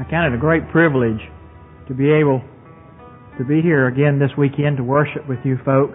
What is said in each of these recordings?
Count it a great privilege to be able to be here again this weekend to worship with you folk.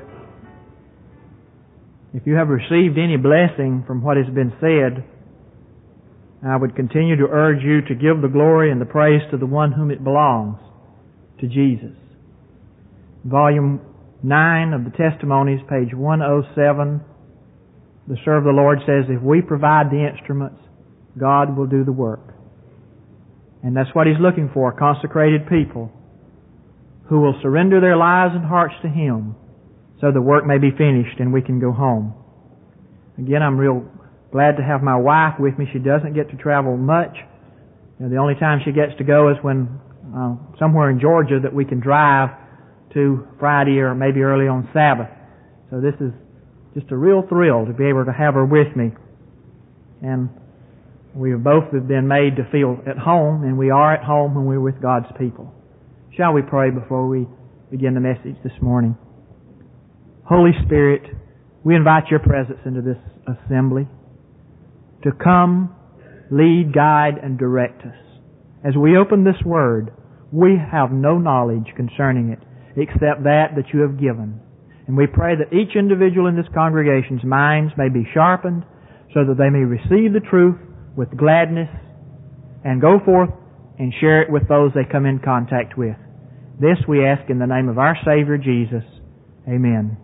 If you have received any blessing from what has been said, I would continue to urge you to give the glory and the praise to the one whom it belongs, to Jesus. Volume 9 of the Testimonies, page 107, the Serve of the Lord says, if we provide the instruments, God will do the work. And that's what He's looking for, consecrated people who will surrender their lives and hearts to Him so the work may be finished and we can go home. Again, I'm real glad to have my wife with me. She doesn't get to travel much. The only time she gets to go is when somewhere in Georgia that we can drive to Friday or maybe early on Sabbath. So this is just a real thrill to be able to have her with me. And we both have been made to feel at home, and we are at home when we're with God's people. Shall we pray before we begin the message this morning? Holy Spirit, we invite Your presence into this assembly to come, lead, guide, and direct us. As we open this Word, we have no knowledge concerning it except that You have given. And we pray that each individual in this congregation's minds may be sharpened so that they may receive the truth with gladness and go forth and share it with those they come in contact with. This we ask in the name of our Savior Jesus. Amen.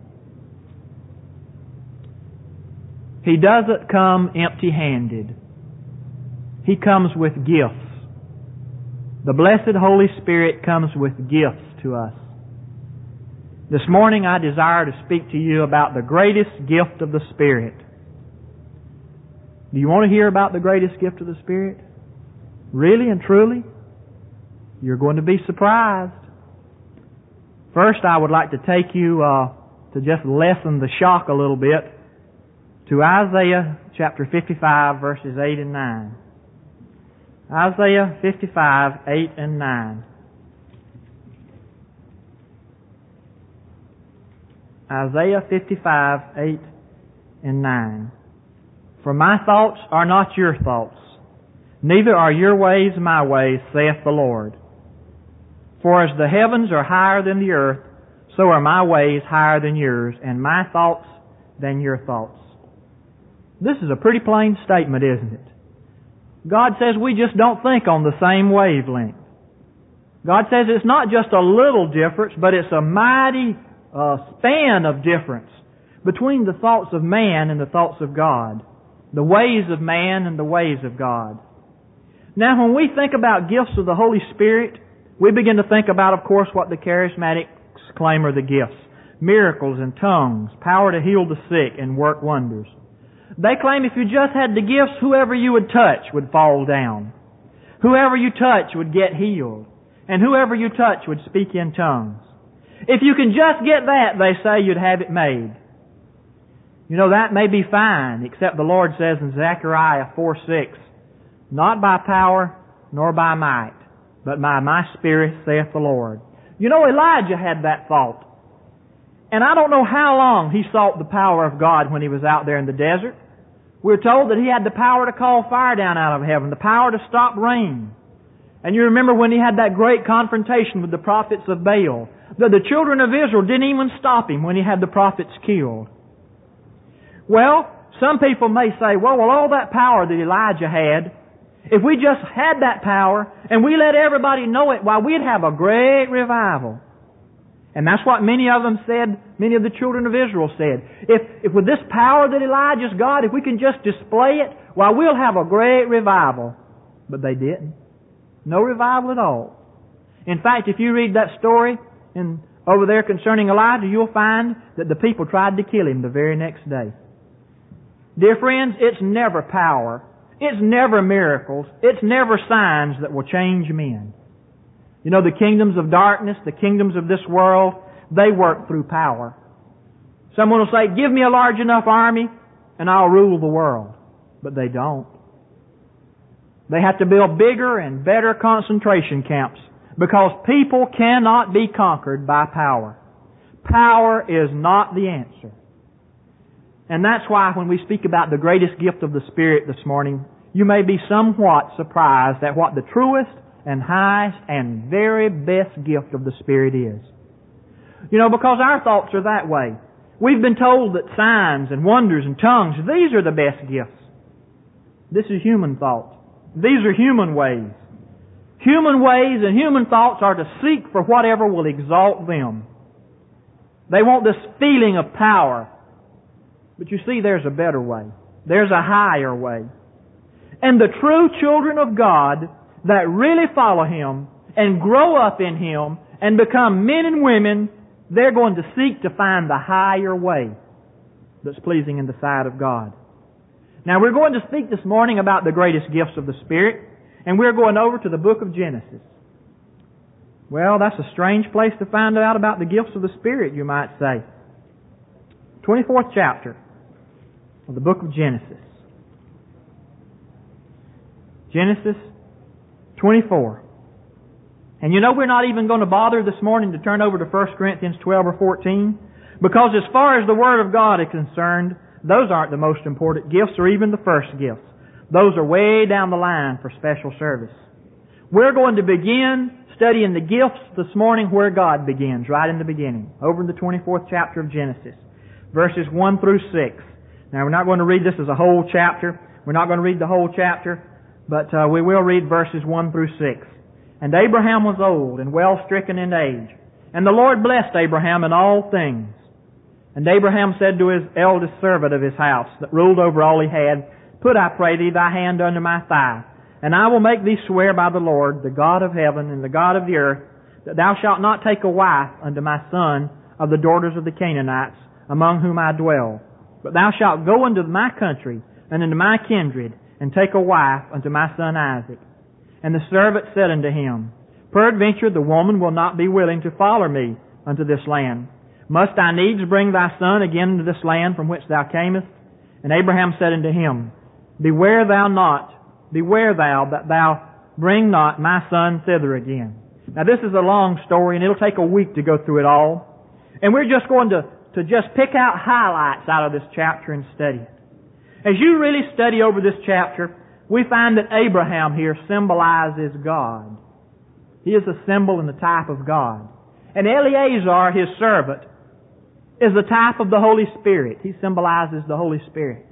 He doesn't come empty-handed. He comes with gifts. The blessed Holy Spirit comes with gifts to us. This morning I desire to speak to you about the greatest gift of the Spirit. Do you want to hear about the greatest gift of the Spirit? Really and truly? You're going to be surprised. First, I would like to take you to just lessen the shock a little bit to Isaiah chapter 55, verses 8 and 9. Isaiah 55, 8 and 9. Isaiah 55, 8 and 9. For my thoughts are not your thoughts, neither are your ways my ways, saith the Lord. For as the heavens are higher than the earth, so are my ways higher than yours, and my thoughts than your thoughts. This is a pretty plain statement, isn't it? God says we just don't think on the same wavelength. God says it's not just a little difference, but it's a mighty span of difference between the thoughts of man and the thoughts of God. The ways of man and the ways of God. Now, when we think about gifts of the Holy Spirit, we begin to think about, of course, what the charismatics claim are the gifts. Miracles and tongues, power to heal the sick and work wonders. They claim if you just had the gifts, whoever you would touch would fall down. Whoever you touch would get healed. And whoever you touch would speak in tongues. If you can just get that, they say, you'd have it made. You know, that may be fine, except the Lord says in Zechariah 4:6, not by power nor by might, but by my Spirit, saith the Lord. You know, Elijah had that thought. And I don't know how long he sought the power of God when he was out there in the desert. We're told that he had the power to call fire down out of heaven, the power to stop rain. And you remember when he had that great confrontation with the prophets of Baal, that the children of Israel didn't even stop him when he had the prophets killed. Well, some people may say, well, all that power that Elijah had, if we just had that power and we let everybody know it, why, we'd have a great revival. And that's what many of them said, many of the children of Israel said. If with this power that Elijah's got, if we can just display it, why, we'll have a great revival. But they didn't. No revival at all. In fact, if you read that story over there concerning Elijah, you'll find that the people tried to kill him the very next day. Dear friends, it's never power. It's never miracles. It's never signs that will change men. You know, the kingdoms of darkness, the kingdoms of this world, they work through power. Someone will say, give me a large enough army and I'll rule the world. But they don't. They have to build bigger and better concentration camps because people cannot be conquered by power. Power is not the answer. And that's why when we speak about the greatest gift of the Spirit this morning, you may be somewhat surprised at what the truest and highest and very best gift of the Spirit is. You know, because our thoughts are that way. We've been told that signs and wonders and tongues, these are the best gifts. This is human thought. These are human ways. Human ways and human thoughts are to seek for whatever will exalt them. They want this feeling of power. But you see, there's a better way. There's a higher way. And the true children of God that really follow Him and grow up in Him and become men and women, they're going to seek to find the higher way that's pleasing in the sight of God. Now, we're going to speak this morning about the greatest gifts of the Spirit, and we're going over to the book of Genesis. Well, that's a strange place to find out about the gifts of the Spirit, you might say. 24th chapter of the book of Genesis. Genesis 24. And you know, we're not even going to bother this morning to turn over to 1 Corinthians 12 or 14, because as far as the Word of God is concerned, those aren't the most important gifts or even the first gifts. Those are way down the line for special service. We're going to begin studying the gifts this morning where God begins, right in the beginning, over in the 24th chapter of Genesis, verses 1 through 6. Now, we're not going to read this as a whole chapter. We're not going to read the whole chapter, but we will read verses 1 through 6. And Abraham was old and well stricken in age, and the Lord blessed Abraham in all things. And Abraham said to his eldest servant of his house, that ruled over all he had, Put, I pray thee, thy hand under my thigh, and I will make thee swear by the Lord, the God of heaven and the God of the earth, that thou shalt not take a wife unto my son of the daughters of the Canaanites, among whom I dwell. But thou shalt go into my country and into my kindred, and take a wife unto my son Isaac. And the servant said unto him, Peradventure the woman will not be willing to follow me unto this land. Must I needs bring thy son again into this land from which thou camest? And Abraham said unto him, Beware thou that thou bring not my son thither again. Now this is a long story, and it'll take a week to go through it all. And we're just going to just pick out highlights out of this chapter and study it. As you really study over this chapter, we find that Abraham here symbolizes God. He is a symbol and the type of God. And Eleazar, his servant, is the type of the Holy Spirit. He symbolizes the Holy Spirit.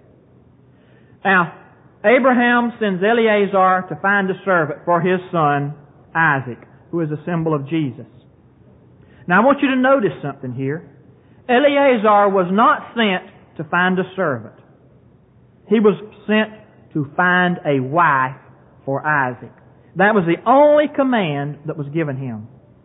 Now, Abraham sends Eleazar to find a servant for his son, Isaac, who is a symbol of Jesus. Now, I want you to notice something here. Eleazar was not sent to find a servant. He was sent to find a wife for Isaac. That was the only command that was given him.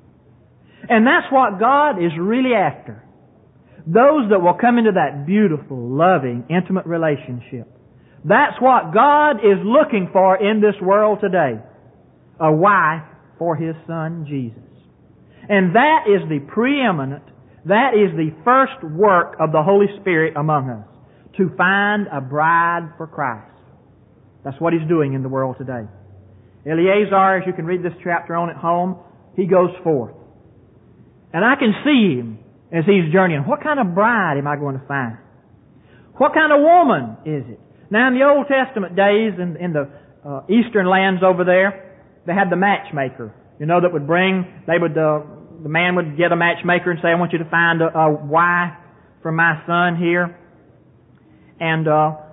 And that's what God is really after. Those that will come into that beautiful, loving, intimate relationship. That's what God is looking for in this world today. A wife for His Son, Jesus. And that is the preeminent, that is the first work of the Holy Spirit among us. To find a bride for Christ. That's what He's doing in the world today. Eleazar, as you can read this chapter on at home, he goes forth. And I can see him as he's journeying. What kind of bride am I going to find? What kind of woman is it? Now, in the Old Testament days, in the eastern lands over there, they had the matchmaker. You know, that would bring, the man would get a matchmaker and say, I want you to find a wife for my son here. And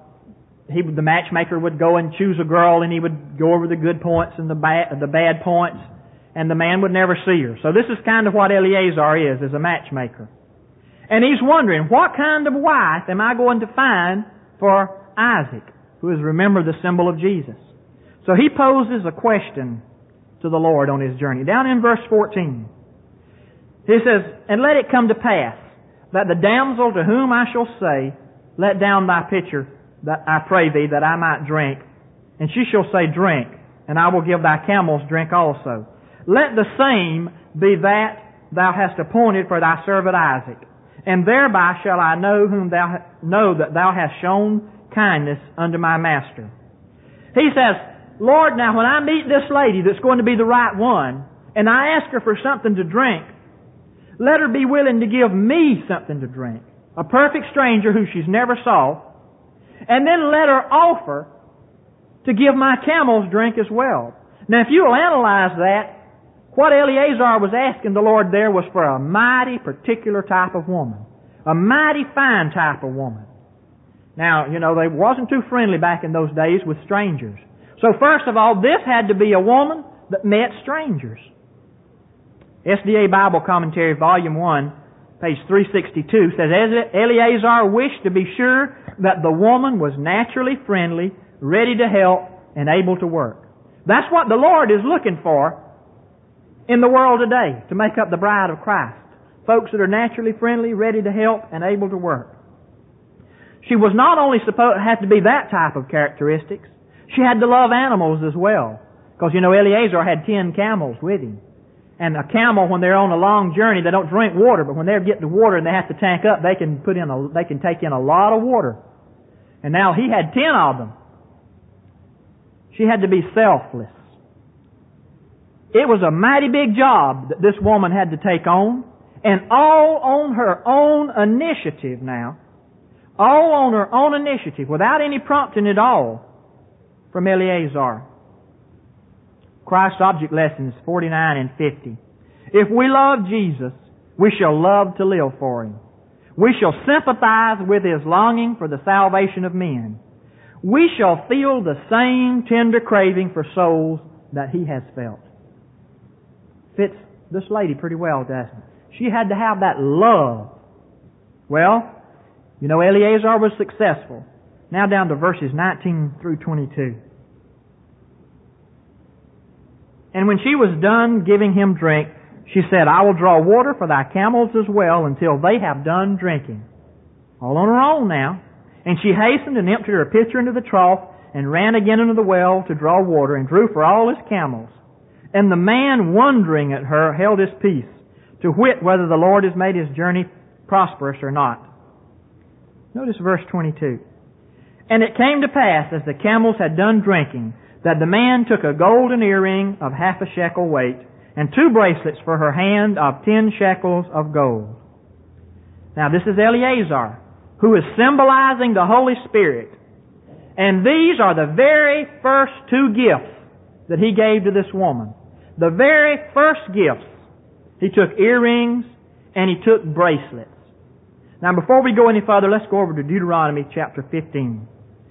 the matchmaker would go and choose a girl, and he would go over the good points and the bad points, and the man would never see her. So this is kind of what Eleazar is a matchmaker. And he's wondering, what kind of wife am I going to find for Isaac, who is, remember, the symbol of Jesus? So he poses a question to the Lord on his journey. Down in verse 14, he says, And let it come to pass that the damsel to whom I shall say, Let down thy pitcher, that I pray thee, that I might drink. And she shall say, Drink, and I will give thy camels drink also. Let the same be that thou hast appointed for thy servant Isaac. And thereby shall I know that thou hast shown kindness unto my master. He says, Lord, now when I meet this lady that's going to be the right one, and I ask her for something to drink, let her be willing to give me something to drink. A perfect stranger who she's never saw. And then let her offer to give my camels drink as well. Now, if you will analyze that, what Eleazar was asking the Lord there was for a mighty particular type of woman. A mighty fine type of woman. Now, they wasn't too friendly back in those days with strangers. So first of all, this had to be a woman that met strangers. SDA Bible Commentary, Volume 1, page 362, says, Eleazar wished to be sure that the woman was naturally friendly, ready to help, and able to work. That's what the Lord is looking for in the world today, to make up the bride of Christ. Folks that are naturally friendly, ready to help, and able to work. She was not only supposed to have to be that type of characteristics, she had to love animals as well. Because, Eleazar had 10 camels with him. And a camel, when they're on a long journey, they don't drink water, but when they're getting to water and they have to tank up, they can take in a lot of water. And now he had 10 of them. She had to be selfless. It was a mighty big job that this woman had to take on, and all on her own initiative now. All on her own initiative, without any prompting at all from Eleazar. Christ's Object Lessons 49 and 50. If we love Jesus, we shall love to live for Him. We shall sympathize with His longing for the salvation of men. We shall feel the same tender craving for souls that He has felt. Fits this lady pretty well, doesn't it? She had to have that love. Well, Eleazar was successful. Now down to verses 19 through 22. And when she was done giving him drink, she said, I will draw water for thy camels as well until they have done drinking. All on her own now. And she hastened and emptied her pitcher into the trough and ran again into the well to draw water and drew for all his camels. And the man, wondering at her, held his peace, to wit whether the Lord has made his journey prosperous or not. Notice verse 22. And it came to pass, as the camels had done drinking, that the man took a golden earring of half a shekel weight, and 2 bracelets for her hand of 10 shekels of gold. Now this is Eleazar, who is symbolizing the Holy Spirit. And these are the very first 2 gifts that he gave to this woman. The very first gifts. He took earrings and he took bracelets. Now before we go any further, let's go over to Deuteronomy chapter 15.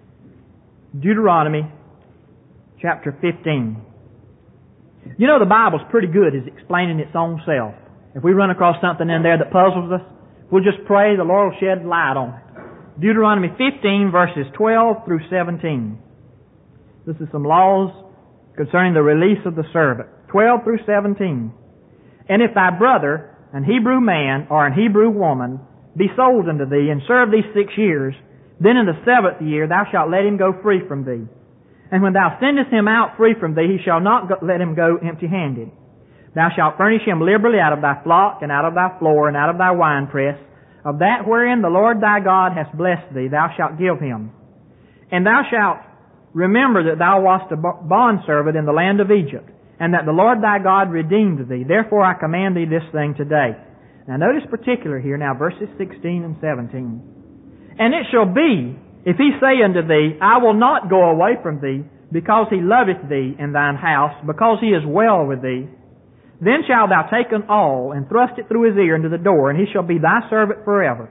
Deuteronomy chapter 15. The Bible's pretty good at explaining its own self. If we run across something in there that puzzles us, we'll just pray the Lord will shed light on it. Deuteronomy 15 verses 12 through 17. This is some laws concerning the release of the servant. 12 through 17. And if thy brother, an Hebrew man or an Hebrew woman, be sold unto thee, and serve thee 6 years, then in the 7th year thou shalt let him go free from thee. And when thou sendest him out free from thee, he shall not let him go empty-handed. Thou shalt furnish him liberally out of thy flock, and out of thy floor, and out of thy winepress. Of that wherein the Lord thy God hath blessed thee, thou shalt give him. And thou shalt remember that thou wast a bondservant in the land of Egypt, and that the Lord thy God redeemed thee. Therefore I command thee this thing today. Now notice particular here now, verses 16 and 17. And it shall be, if he say unto thee, I will not go away from thee, because he loveth thee in thine house, because he is well with thee, then shalt thou take an awl, and thrust it through his ear into the door, and he shall be thy servant forever.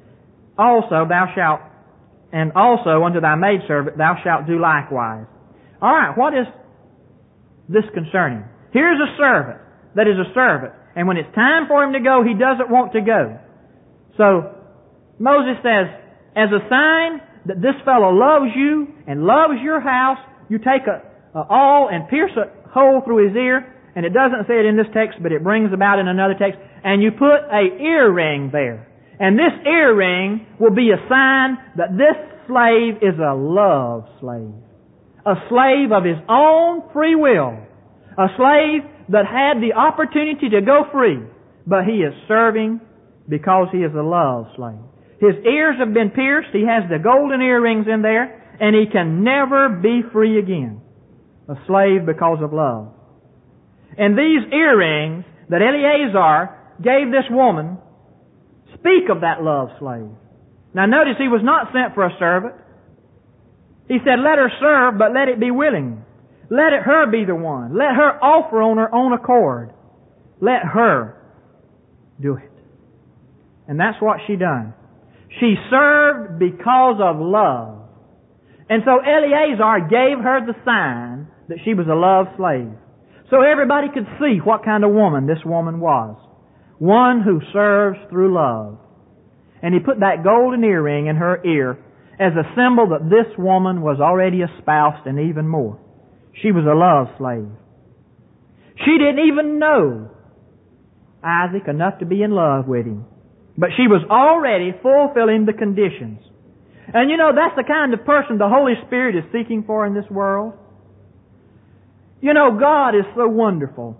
Also thou shalt, and also unto thy maidservant thou shalt do likewise. Alright, what is this concerning? Here's a servant that is a servant, and when it's time for him to go, he doesn't want to go. So, Moses says, as a sign that this fellow loves you and loves your house, you take a awl and pierce a hole through his ear, and it doesn't say it in this text, but it brings about in another text, and you put a earring there. And this earring will be a sign that this slave is a love slave. A slave of his own free will. A slave that had the opportunity to go free, but he is serving because he is a love slave. His ears have been pierced, he has the golden earrings in there, and he can never be free again. A slave because of love. And these earrings that Eleazar gave this woman speak of that love slave. Now notice he was not sent for a servant. He said, let her serve, but let it be willing. Let her be the one. Let her offer on her own accord. Let her do it. And that's what she done. She served because of love. And so Eleazar gave her the sign that she was a love slave. So everybody could see what kind of woman this woman was. One who serves through love. And he put that golden earring in her ear as a symbol that this woman was already espoused and even more. She was a love slave. She didn't even know Isaac enough to be in love with him. But she was already fulfilling the conditions. And you know, that's the kind of person the Holy Spirit is seeking for in this world. You know, God is so wonderful.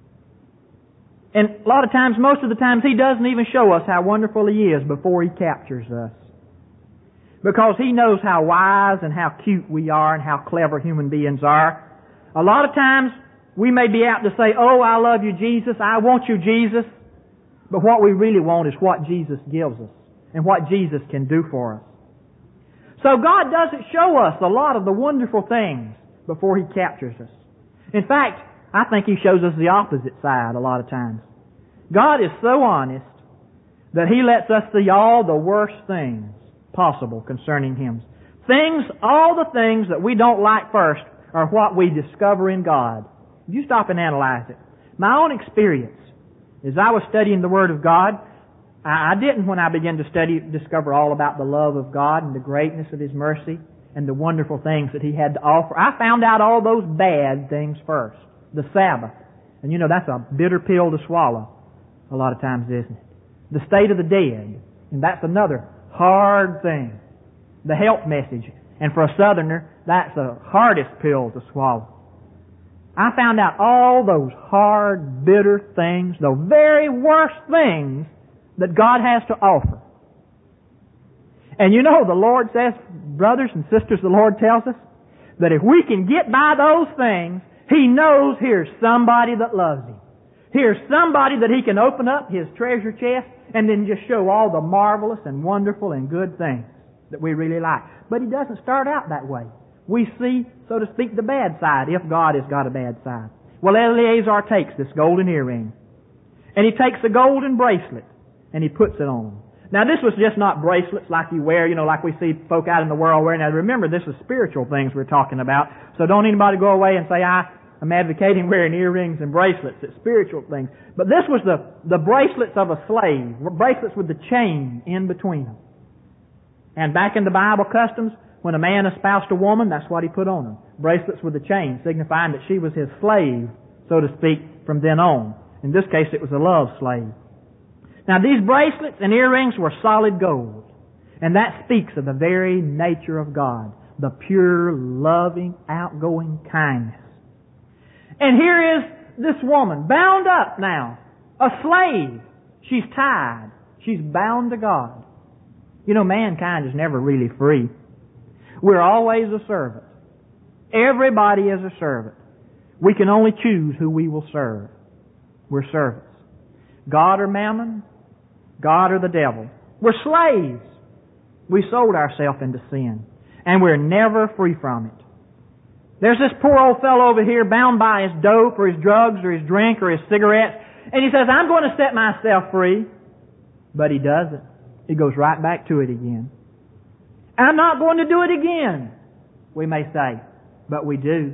And a lot of times, most of the times, He doesn't even show us how wonderful He is before He captures us. Because He knows how wise and how cute we are and how clever human beings are. A lot of times, we may be out to say, "Oh, I love you, Jesus. I want you, Jesus." But what we really want is what Jesus gives us and what Jesus can do for us. So God doesn't show us a lot of the wonderful things before He captures us. In fact, I think He shows us the opposite side a lot of times. God is so honest that He lets us see all the worst things possible concerning Him. All the things that we don't like first are what we discover in God. If you stop and analyze it. My own experience, as I was studying the Word of God, I didn't, when I began to study, discover all about the love of God and the greatness of His mercy and the wonderful things that He had to offer. I found out all those bad things first. The Sabbath. And you know, that's a bitter pill to swallow a lot of times, isn't it? The state of the dead. And that's another hard thing. The help message. And for a Southerner, that's the hardest pill to swallow. I found out all those hard, bitter things, the very worst things that God has to offer. And you know, the Lord says, brothers and sisters, the Lord tells us that if we can get by those things, He knows here's somebody that loves Him. Here's somebody that He can open up His treasure chest and then just show all the marvelous and wonderful and good things that we really like. But He doesn't start out that way. We see, so to speak, the bad side, if God has got a bad side. Well, Eleazar takes this golden earring, and he takes a golden bracelet, and he puts it on him. Now, this was just not bracelets like you wear, you know, like we see folk out in the world wearing. Now, remember, this is spiritual things we're talking about, so don't anybody go away and say, I'm advocating wearing earrings and bracelets. It's spiritual things. But this was the bracelets of a slave, bracelets with the chain in between them. And back in the Bible customs, when a man espoused a woman, that's what he put on her. Bracelets with a chain, signifying that she was his slave, so to speak, from then on. In this case, it was a love slave. Now, these bracelets and earrings were solid gold. And that speaks of the very nature of God. The pure, loving, outgoing kindness. And here is this woman, bound up now. A slave. She's tied. She's bound to God. You know, mankind is never really free. We're always a servant. Everybody is a servant. We can only choose who we will serve. We're servants. God or mammon, God or the devil. We're slaves. We sold ourselves into sin. And we're never free from it. There's this poor old fellow over here bound by his dope or his drugs or his drink or his cigarettes. And he says, I'm going to set myself free. But he doesn't. He goes right back to it again. I'm not going to do it again, we may say. But we do.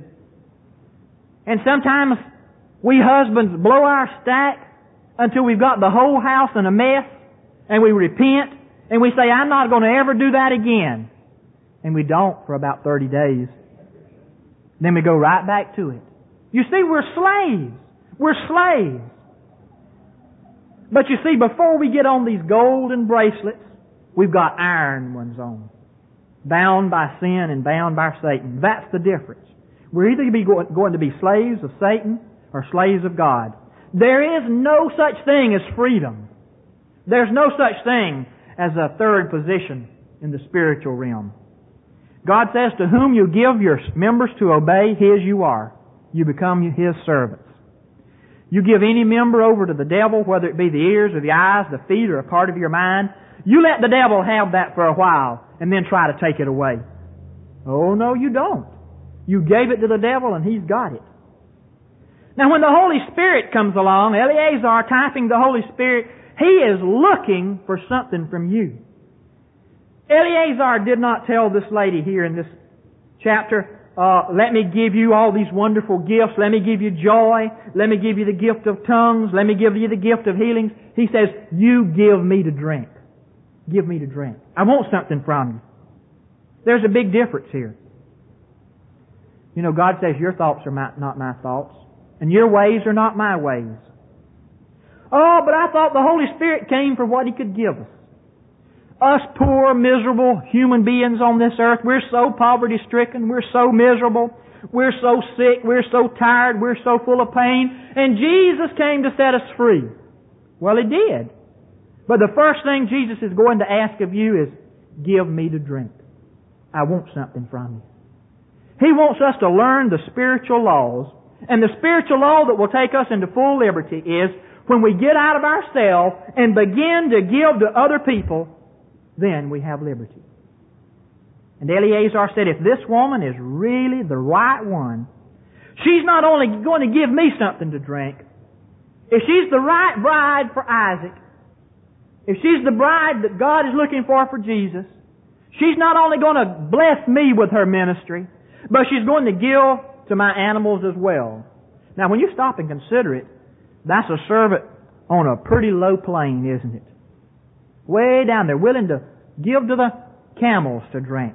And sometimes we husbands blow our stack until we've got the whole house in a mess, and we repent, and we say, I'm not going to ever do that again. And we don't for about 30 days. Then we go right back to it. You see, we're slaves. We're slaves. But you see, before we get on these golden bracelets, we've got iron ones on. Bound by sin and bound by Satan. That's the difference. We're either going to be slaves of Satan or slaves of God. There is no such thing as freedom. There's no such thing as a third position in the spiritual realm. God says, to whom you give your members to obey, His you are. You become His servants. You give any member over to the devil, whether it be the ears or the eyes, the feet, or a part of your mind, you let the devil have that for a while and then try to take it away. Oh, no, you don't. You gave it to the devil and he's got it. Now when the Holy Spirit comes along, Eleazar typing the Holy Spirit, he is looking for something from you. Eleazar did not tell this lady here in this chapter, let me give you all these wonderful gifts. Let me give you joy. Let me give you the gift of tongues. Let me give you the gift of healings. He says, you give me to drink. Give me to drink. I want something from you. There's a big difference here. You know, God says your thoughts are not my thoughts, and your ways are not my ways. Oh, but I thought the Holy Spirit came for what He could give us. Us poor, miserable human beings on this earth, we're so poverty-stricken, we're so miserable, we're so sick, we're so tired, we're so full of pain, and Jesus came to set us free. Well, He did. But the first thing Jesus is going to ask of you is, give me to drink. I want something from you. He wants us to learn the spiritual laws, and the spiritual law that will take us into full liberty is when we get out of ourselves and begin to give to other people, then we have liberty. And Eleazar said, if this woman is really the right one, she's not only going to give me something to drink, if she's the right bride for Isaac, if she's the bride that God is looking for Jesus, she's not only going to bless me with her ministry, but she's going to give to my animals as well. Now, when you stop and consider it, that's a servant on a pretty low plane, isn't it? Way down there, willing to give to the camels to drink.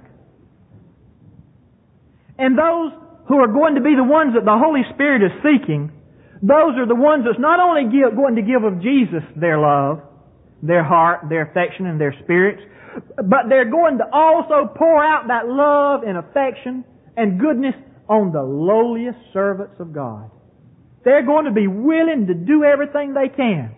And those who are going to be the ones that the Holy Spirit is seeking, those are the ones that's not only going to give of Jesus their love, their heart, their affection, and their spirits, but they're going to also pour out that love and affection and goodness on the lowliest servants of God. They're going to be willing to do everything they can.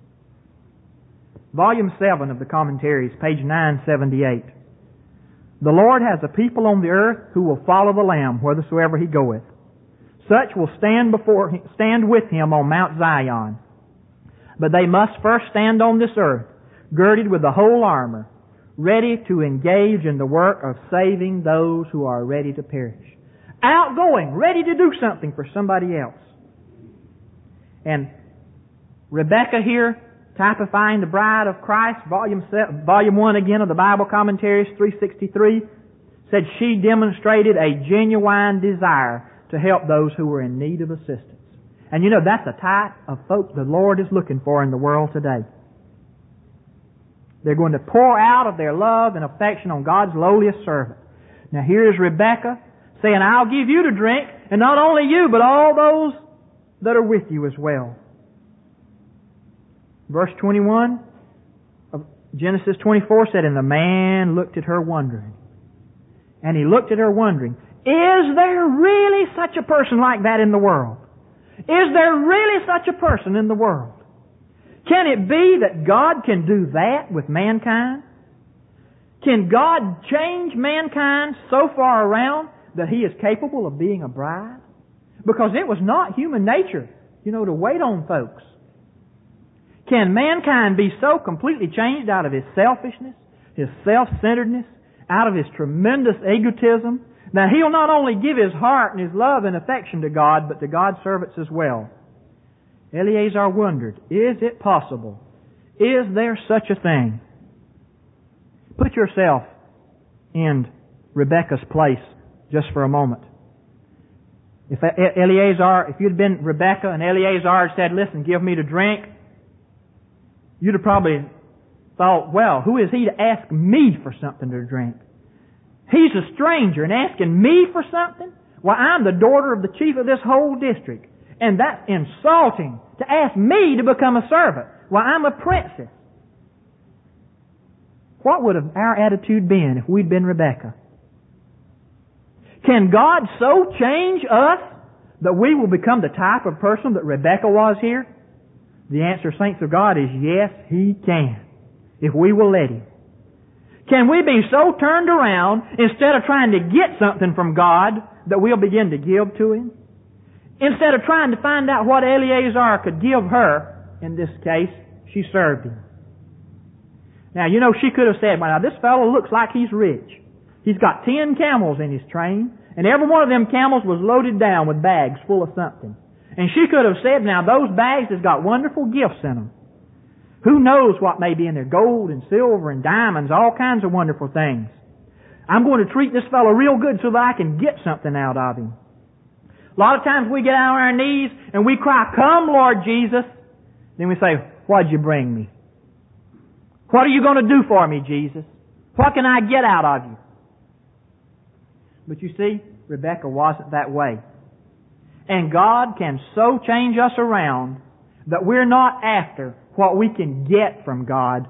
Volume 7 of the commentaries, page 978. The Lord has a people on the earth who will follow the Lamb whithersoever He goeth. Such will stand with Him on Mount Zion. But they must first stand on this earth, girded with the whole armor, ready to engage in the work of saving those who are ready to perish. Outgoing, ready to do something for somebody else. And Rebecca here, typifying the bride of Christ, volume 1 again of the Bible Commentaries, 363, said she demonstrated a genuine desire to help those who were in need of assistance. And you know, that's the type of folk the Lord is looking for in the world today. They're going to pour out of their love and affection on God's lowliest servant. Now here is Rebecca saying, I'll give you to drink, and not only you, but all those that are with you as well. Verse 21 of Genesis 24 said, and the man looked at her wondering. And he looked at her wondering, is there really such a person like that in the world? Is there really such a person in the world? Can it be that God can do that with mankind? Can God change mankind so far around that He is capable of being a bride? Because it was not human nature, to wait on folks. Can mankind be so completely changed out of his selfishness, his self-centeredness, out of his tremendous egotism, that he'll not only give his heart and his love and affection to God, but to God's servants as well? Eleazar wondered, is it possible? Is there such a thing? Put yourself in Rebecca's place just for a moment. If you'd been Rebecca and Eleazar had said, listen, give me to drink, you'd have probably thought, well, who is he to ask me for something to drink? He's a stranger and asking me for something? Why, I'm the daughter of the chief of this whole district. And that's insulting to ask me to become a servant. Why, I'm a princess. What would have our attitude been if we'd been Rebecca? Can God so change us that we will become the type of person that Rebecca was here? The answer, saints of God, is yes, He can, if we will let Him. Can we be so turned around, instead of trying to get something from God, that we'll begin to give to Him? Instead of trying to find out what Eleazar could give her, in this case, she served him. Now, she could have said, well, now this fellow looks like he's rich. He's got 10 camels in his train, And every one of them camels was loaded down with bags full of something. And she could have said, now those bags has got wonderful gifts in them. Who knows what may be in there? Gold and silver and diamonds, all kinds of wonderful things. I'm going to treat this fellow real good so that I can get something out of him. A lot of times we get on our knees and we cry, come Lord Jesus. Then we say, what'd you bring me? What are you going to do for me, Jesus? What can I get out of you? But you see, Rebekah wasn't that way. And God can so change us around that we're not after what we can get from God,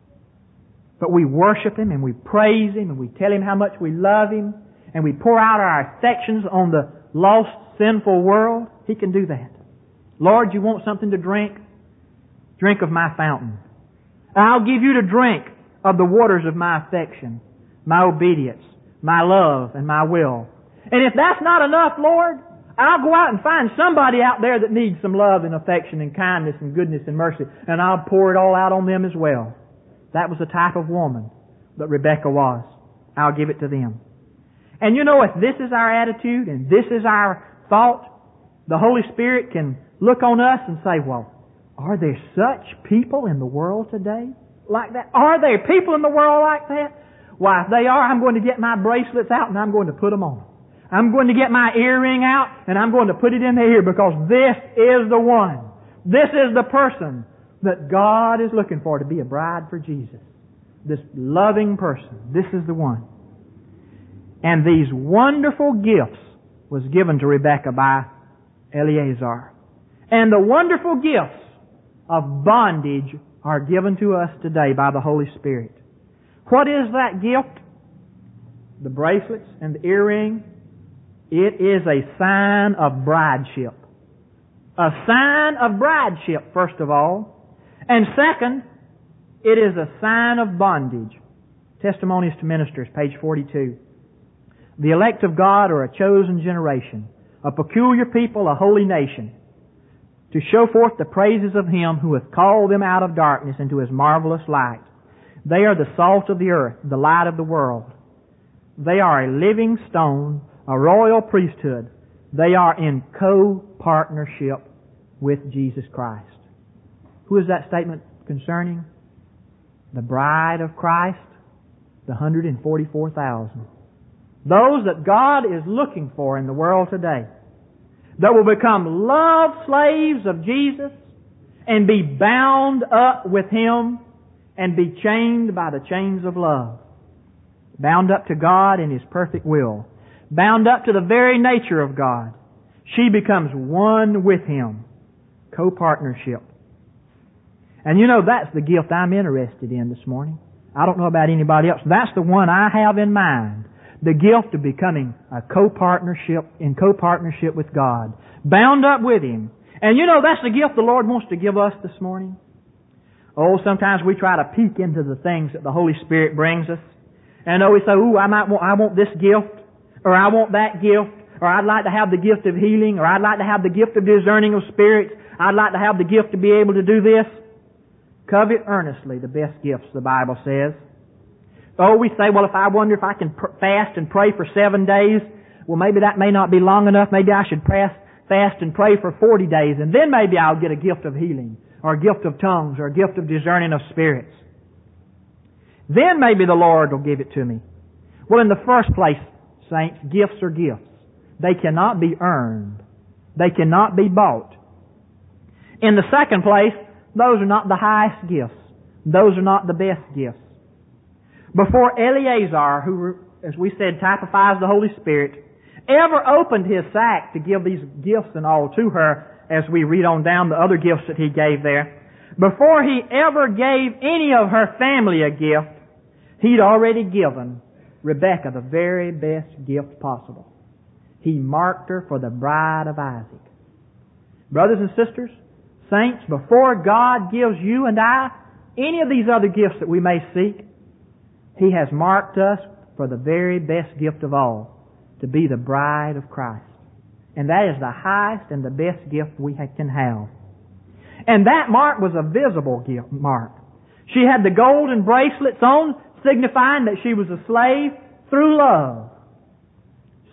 but we worship Him and we praise Him and we tell Him how much we love Him and we pour out our affections on the lost, sinful world. He can do that. Lord, you want something to drink? Drink of my fountain. I'll give you to drink of the waters of my affection, my obedience, my love, and my will. And if that's not enough, Lord, I'll go out and find somebody out there that needs some love and affection and kindness and goodness and mercy, and I'll pour it all out on them as well. That was the type of woman that Rebekah was. I'll give it to them. And you know, if this is our attitude and this is our thought, the Holy Spirit can look on us and say, well, are there such people in the world today like that? Are there people in the world like that? Why, if they are, I'm going to get my bracelets out and I'm going to put them on. I'm going to get my earring out and I'm going to put it in the ear because this is the one. This is the person that God is looking for to be a bride for Jesus. This loving person. This is the one. And these wonderful gifts was given to Rebekah by Eleazar. And the wonderful gifts of bondage are given to us today by the Holy Spirit. What is that gift? The bracelets and the earring. It is a sign of brideship. A sign of brideship, first of all. And second, it is a sign of bondage. Testimonies to Ministers, page 42. The elect of God are a chosen generation, a peculiar people, a holy nation, to show forth the praises of Him who hath called them out of darkness into His marvelous light. They are the salt of the earth, the light of the world. They are a living stone, a royal priesthood. They are in co-partnership with Jesus Christ. Who is that statement concerning? The bride of Christ, the 144,000. Those that God is looking for in the world today, that will become love slaves of Jesus and be bound up with Him and be chained by the chains of love. Bound up to God in His perfect will. Bound up to the very nature of God. She becomes one with Him. Co-partnership. And you know, that's the gift I'm interested in this morning. I don't know about anybody else. That's the one I have in mind. The gift of becoming a in co-partnership with God. Bound up with Him. And you know, that's the gift the Lord wants to give us this morning. Oh, sometimes we try to peek into the things that the Holy Spirit brings us. And we say, ooh, I want this gift, or I want that gift, or I'd like to have the gift of healing, or I'd like to have the gift of discerning of spirits, I'd like to have the gift to be able to do this. Covet earnestly the best gifts, the Bible says. Oh, we say, well, if I wonder if I can fast and pray for 7 days, well, maybe that may not be long enough. Maybe I should fast and pray for 40 days, and then maybe I'll get a gift of healing, or a gift of tongues, or a gift of discerning of spirits. Then maybe the Lord will give it to me. Well, in the first place, saints, gifts are gifts. They cannot be earned. They cannot be bought. In the second place, those are not the highest gifts. Those are not the best gifts. Before Eleazar, who, as we said, typifies the Holy Spirit, ever opened his sack to give these gifts and all to her, as we read on down the other gifts that he gave there, before he ever gave any of her family a gift, he'd already given Rebekah the very best gift possible. He marked her for the bride of Isaac. Brothers and sisters, saints, before God gives you and I any of these other gifts that we may seek, He has marked us for the very best gift of all, to be the bride of Christ. And that is the highest and the best gift we can have. And that mark was a visible gift mark. She had the golden bracelets on, signifying that she was a slave through love.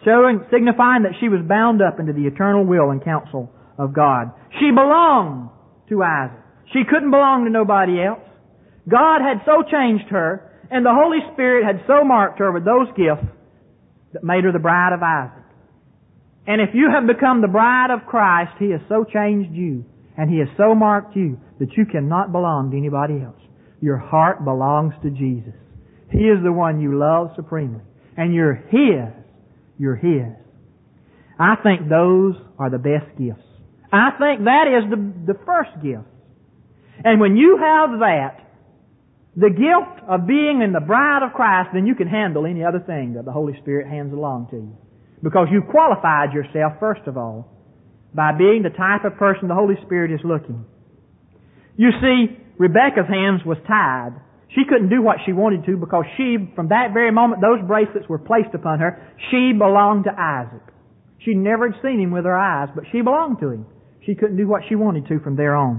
signifying that she was bound up into the eternal will and counsel of God. She belonged to Isaac. She couldn't belong to nobody else. God had so changed her, and the Holy Spirit had so marked her with those gifts that made her the bride of Isaac. And if you have become the bride of Christ, He has so changed you, and He has so marked you, that you cannot belong to anybody else. Your heart belongs to Jesus. He is the one you love supremely. And you're His. You're His. I think those are the best gifts. I think that is the first gift. And when you have that, the gift of being in the bride of Christ, then you can handle any other thing that the Holy Spirit hands along to you. Because you've qualified yourself, first of all, by being the type of person the Holy Spirit is looking. You see, Rebekah's hands was tied. She couldn't do what she wanted to because from that very moment those bracelets were placed upon her, she belonged to Isaac. She never had seen him with her eyes, but she belonged to him. She couldn't do what she wanted to from there on.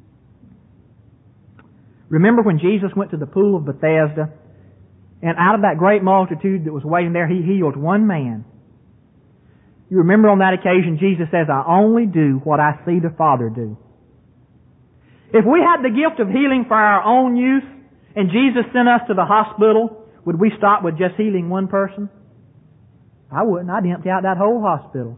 Remember when Jesus went to the pool of Bethesda, and out of that great multitude that was waiting there, He healed one man. You remember on that occasion, Jesus says, I only do what I see the Father do. If we had the gift of healing for our own use, and Jesus sent us to the hospital, would we stop with just healing one person? I wouldn't. I'd empty out that whole hospital.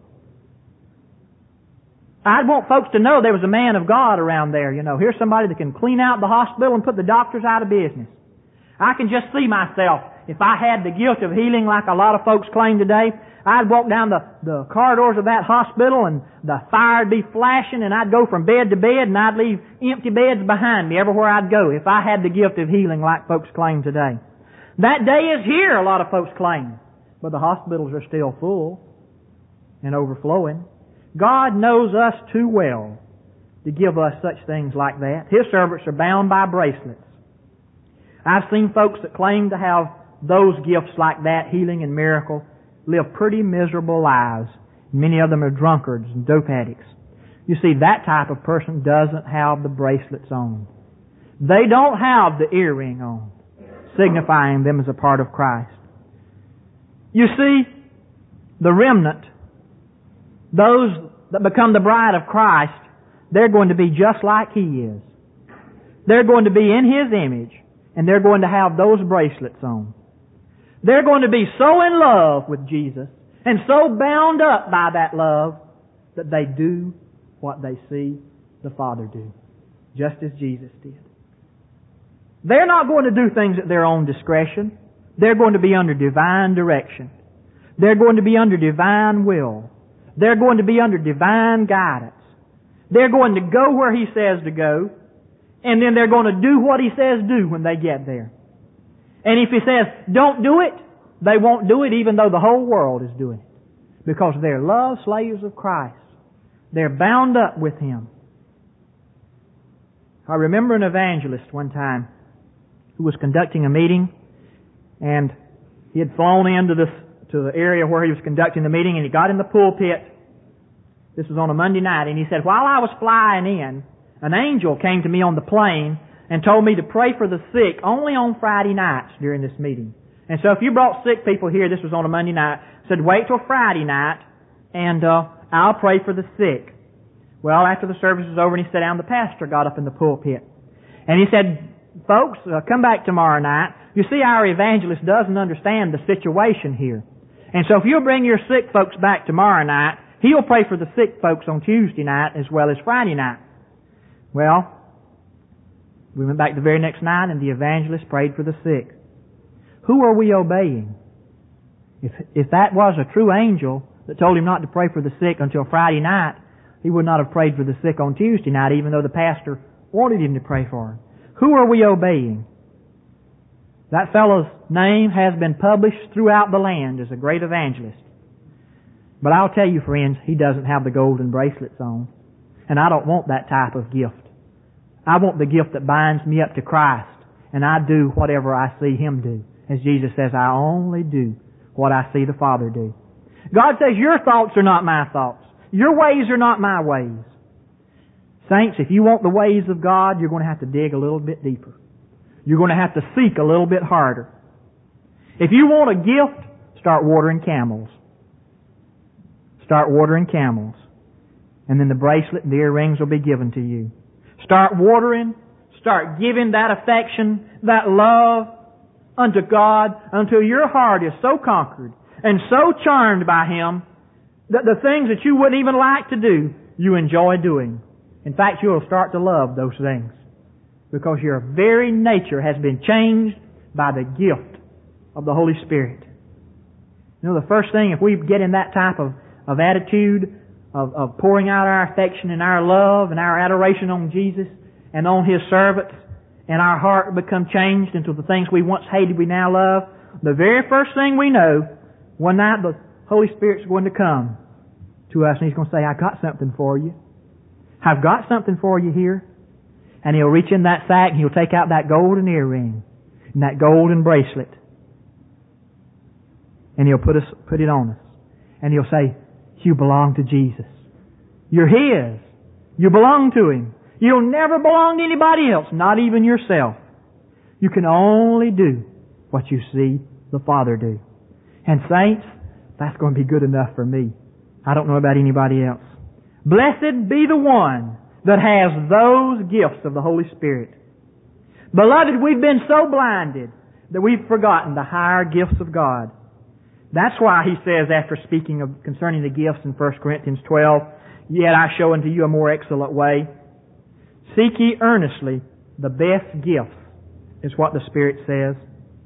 I'd want folks to know there was a man of God around there. Here's somebody that can clean out the hospital and put the doctors out of business. I can just see myself, if I had the gift of healing like a lot of folks claim today, I'd walk down the corridors of that hospital and the fire'd be flashing and I'd go from bed to bed and I'd leave empty beds behind me everywhere I'd go if I had the gift of healing like folks claim today. That day is here, a lot of folks claim. But the hospitals are still full and overflowing. God knows us too well to give us such things like that. His servants are bound by bracelets. I've seen folks that claim to have those gifts like that, healing and miracle, live pretty miserable lives. Many of them are drunkards and dope addicts. You see, that type of person doesn't have the bracelets on. They don't have the earring on, signifying them as a part of Christ. You see, the remnant, those that become the bride of Christ, they're going to be just like He is. They're going to be in His image, and they're going to have those bracelets on. They're going to be so in love with Jesus and so bound up by that love that they do what they see the Father do, just as Jesus did. They're not going to do things at their own discretion. They're going to be under divine direction. They're going to be under divine will. They're going to be under divine guidance. They're going to go where He says to go, and then they're going to do what He says do when they get there. And if He says, don't do it, they won't do it even though the whole world is doing it. Because they're love slaves of Christ. They're bound up with Him. I remember an evangelist one time who was conducting a meeting, and he had flown into to the area where he was conducting the meeting, and he got in the pulpit. This was on a Monday night, and he said, while I was flying in, an angel came to me on the plane and told me to pray for the sick only on Friday nights during this meeting. And so if you brought sick people here, this was on a Monday night, said wait till Friday night and I'll pray for the sick. Well, after the service was over and he sat down, the pastor got up in the pulpit. And he said, folks, come back tomorrow night. You see, our evangelist doesn't understand the situation here. And so if you'll bring your sick folks back tomorrow night, he'll pray for the sick folks on Tuesday night as well as Friday night. Well, we went back the very next night and the evangelist prayed for the sick. Who are we obeying? If that was a true angel that told him not to pray for the sick until Friday night, he would not have prayed for the sick on Tuesday night, even though the pastor wanted him to pray for him. Who are we obeying? That fellow's name has been published throughout the land as a great evangelist. But I'll tell you, friends, he doesn't have the golden bracelets on. And I don't want that type of gift. I want the gift that binds me up to Christ, and I do whatever I see Him do. As Jesus says, I only do what I see the Father do. God says, your thoughts are not my thoughts. Your ways are not my ways. Saints, if you want the ways of God, you're going to have to dig a little bit deeper. You're going to have to seek a little bit harder. If you want a gift, start watering camels. Start watering camels. And then the bracelet and the earrings will be given to you. Start watering. Start giving that affection, that love unto God until your heart is so conquered and so charmed by Him that the things that you wouldn't even like to do, you enjoy doing. In fact, you'll start to love those things because your very nature has been changed by the gift of the Holy Spirit. You know, the first thing, if we get in that type of attitude of pouring out our affection and our love and our adoration on Jesus and on His servants, and our heart become changed into the things we once hated we now love, the very first thing we know, one night the Holy Spirit's going to come to us and He's going to say, "I've got something for you. I've got something for you here." And He'll reach in that sack and He'll take out that golden earring and that golden bracelet. And He'll put it on us. And He'll say, "You belong to Jesus. You're His. You belong to Him. You'll never belong to anybody else, not even yourself. You can only do what you see the Father do." And saints, that's going to be good enough for me. I don't know about anybody else. Blessed be the one that has those gifts of the Holy Spirit. Beloved, we've been so blinded that we've forgotten the higher gifts of God. That's why he says, after speaking concerning the gifts in 1 Corinthians 12, "Yet I show unto you a more excellent way. Seek ye earnestly the best gifts," is what the Spirit says.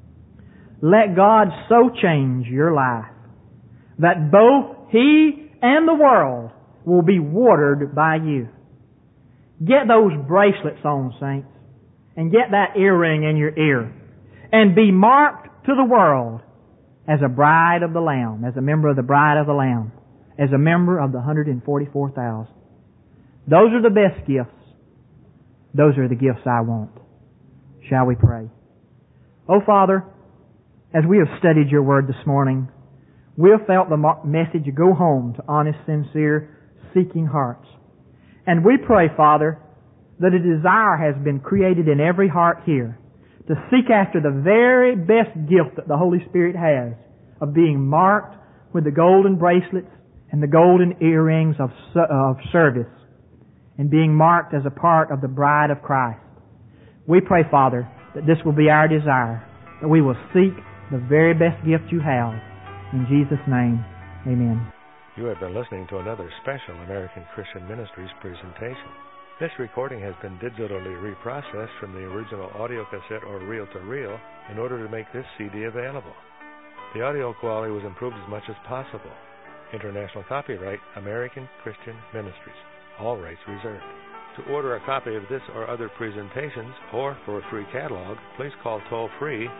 Let God so change your life that both He and the world will be watered by you. Get those bracelets on, saints, and get that earring in your ear, and be marked to the world as a bride of the Lamb, as a member of the bride of the Lamb, as a member of the 144,000. Those are the best gifts. Those are the gifts I want. Shall we pray? Oh, Father, as we have studied Your Word this morning, we have felt the message to go home to honest, sincere, seeking hearts. And we pray, Father, that a desire has been created in every heart here to seek after the very best gift that the Holy Spirit has of being marked with the golden bracelets and the golden earrings of service, and being marked as a part of the bride of Christ. We pray, Father, that this will be our desire, that we will seek the very best gift You have. In Jesus' name, amen. You have been listening to another special American Christian Ministries presentation. This recording has been digitally reprocessed from the original audio cassette or reel-to-reel in order to make this CD available. The audio quality was improved as much as possible. International copyright, American Christian Ministries. All rights reserved. To order a copy of this or other presentations, or for a free catalog, please call toll-free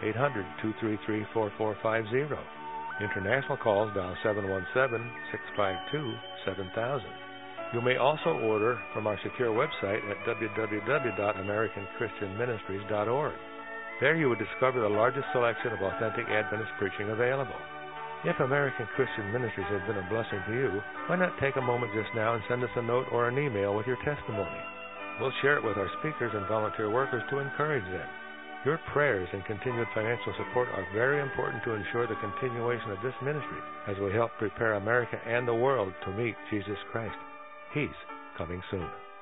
800-233-4450. International calls dial 717-652-7000. You may also order from our secure website at www.americanchristianministries.org. There you will discover the largest selection of authentic Adventist preaching available. If American Christian Ministries has been a blessing to you, why not take a moment just now and send us a note or an email with your testimony? We'll share it with our speakers and volunteer workers to encourage them. Your prayers and continued financial support are very important to ensure the continuation of this ministry as we help prepare America and the world to meet Jesus Christ. He's coming soon.